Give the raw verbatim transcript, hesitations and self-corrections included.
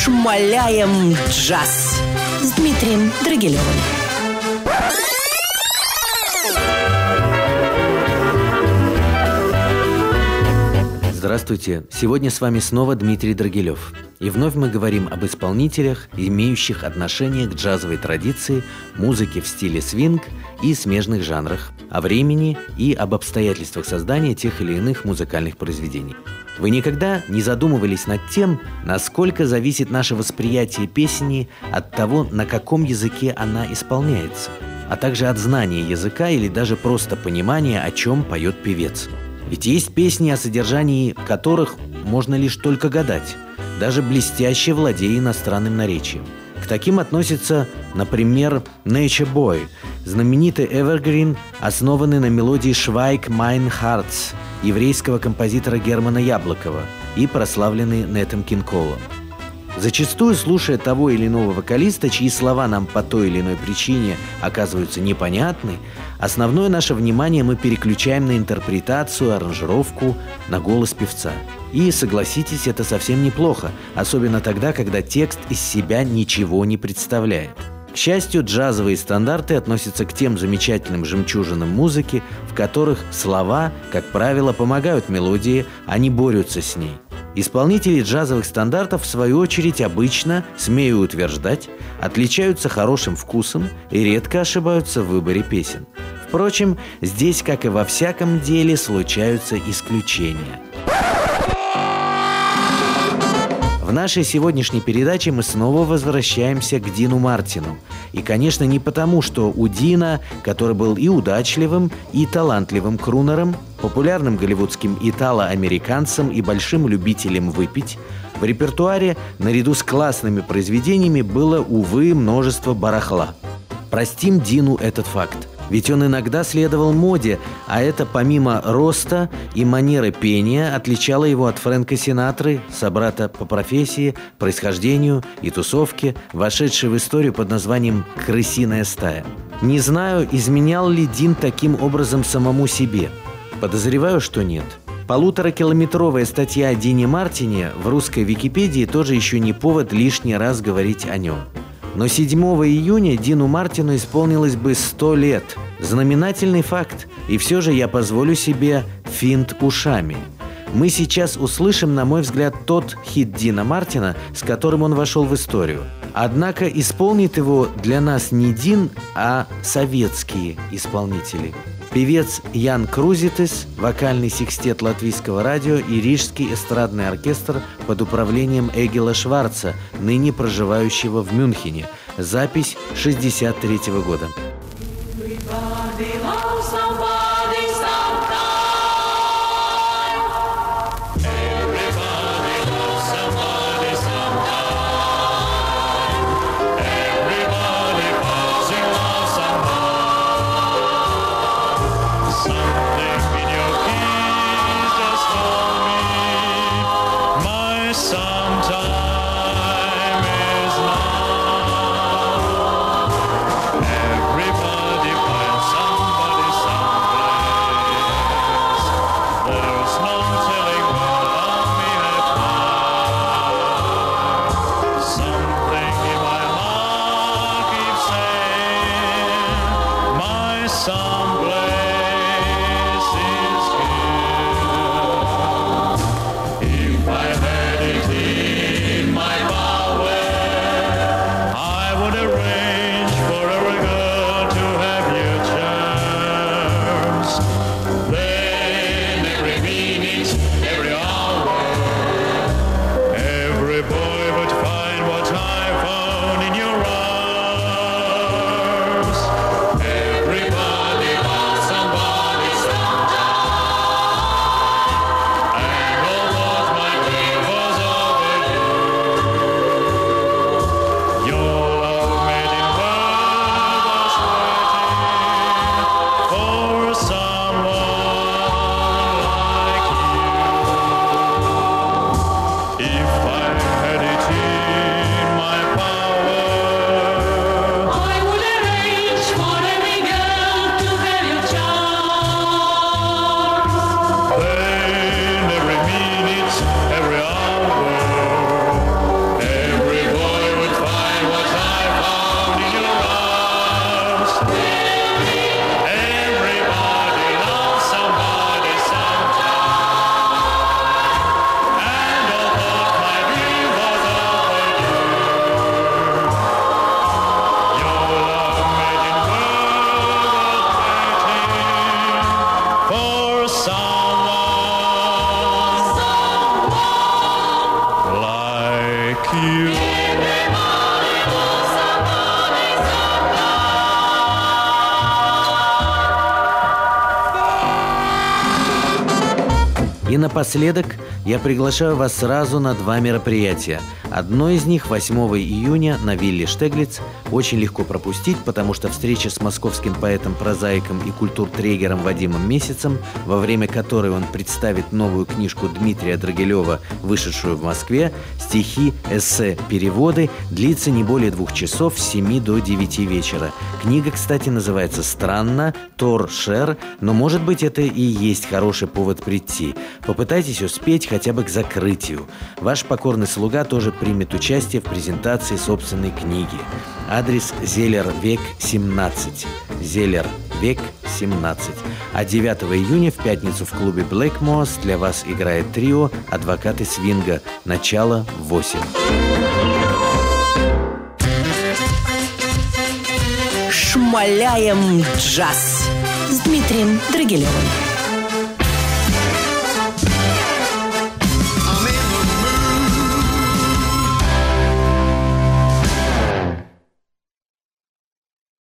Шмаляем джаз с Дмитрием Драгилевым. Здравствуйте! Сегодня с вами снова Дмитрий Драгилев. И вновь мы говорим об исполнителях, имеющих отношение к джазовой традиции, музыке в стиле свинг и смежных жанрах, о времени и об обстоятельствах создания тех или иных музыкальных произведений. Вы никогда не задумывались над тем, насколько зависит наше восприятие песни от того, на каком языке она исполняется, а также от знания языка или даже просто понимания, о чем поет певец? Ведь есть песни, о содержании которых можно лишь только гадать, даже блестяще владея иностранным наречием. К таким относится, например, Nature Boy, знаменитый эвергрин, основанный на мелодии «Schweig mein Herz» еврейского композитора Германа Яблокова и прославленный Нэтом Кинг-Колом. Зачастую, слушая того или иного вокалиста, чьи слова нам по той или иной причине оказываются непонятны, основное наше внимание мы переключаем на интерпретацию, аранжировку, на голос певца. И, согласитесь, это совсем неплохо, особенно тогда, когда текст из себя ничего не представляет. К счастью, джазовые стандарты относятся к тем замечательным жемчужинам музыки, в которых слова, как правило, помогают мелодии, а не борются с ней. Исполнители джазовых стандартов, в свою очередь, обычно, смею утверждать, отличаются хорошим вкусом и редко ошибаются в выборе песен. Впрочем, здесь, как и во всяком деле, случаются исключения. В нашей сегодняшней передаче мы снова возвращаемся к Дину Мартину. И, конечно, не потому, что у Дина, который был и удачливым, и талантливым крунером, популярным голливудским итало-американцем и большим любителем выпить, в репертуаре, наряду с классными произведениями, было, увы, множество барахла. Простим Дину этот факт. Ведь он иногда следовал моде, а это помимо роста и манеры пения отличало его от Фрэнка Синатры, собрата по профессии, происхождению и тусовке, вошедшей в историю под названием «Крысиная стая». Не знаю, изменял ли Дин таким образом самому себе. Подозреваю, что нет. Полуторакилометровая статья о Дине Мартине в русской Википедии тоже еще не повод лишний раз говорить о нем. Но седьмого июня Дину Мартину исполнилось бы сто лет. Знаменательный факт. И все же я позволю себе финт ушами. Мы сейчас услышим, на мой взгляд, тот хит Дина Мартина, с которым он вошел в историю. Однако исполнит его для нас не Дин, а советские исполнители. Певец Ян Крузитис, вокальный секстет Латвийского радио и Рижский эстрадный оркестр под управлением Эгила Шварца, ныне проживающего в Мюнхене. Запись шестьдесят третьего года. If I had it here напоследок я приглашаю вас сразу на два мероприятия. Одно из них восьмого июня на вилле Штеглиц. Очень легко пропустить, потому что встреча с московским поэтом-прозаиком и культуртрегером Вадимом Месяцем, во время которой он представит новую книжку Дмитрия Драгилева, вышедшую в Москве, стихи, эссе, переводы, длится не более двух часов с семи до девяти вечера. Книга, кстати, называется «Странно», Тор Шер, но, может быть, это и есть хороший повод прийти. Попытайтесь успеть хотя бы к закрытию. Ваш покорный слуга тоже примет участие в презентации собственной книги. Адрес Зелер-Век, семнадцать. Зелер-Век, семнадцать. А девятого июня в пятницу в клубе Black Moss для вас играет трио «Адвокаты свинга». Начало в восемь. Шмаляем джаз с Дмитрием Драгилевым.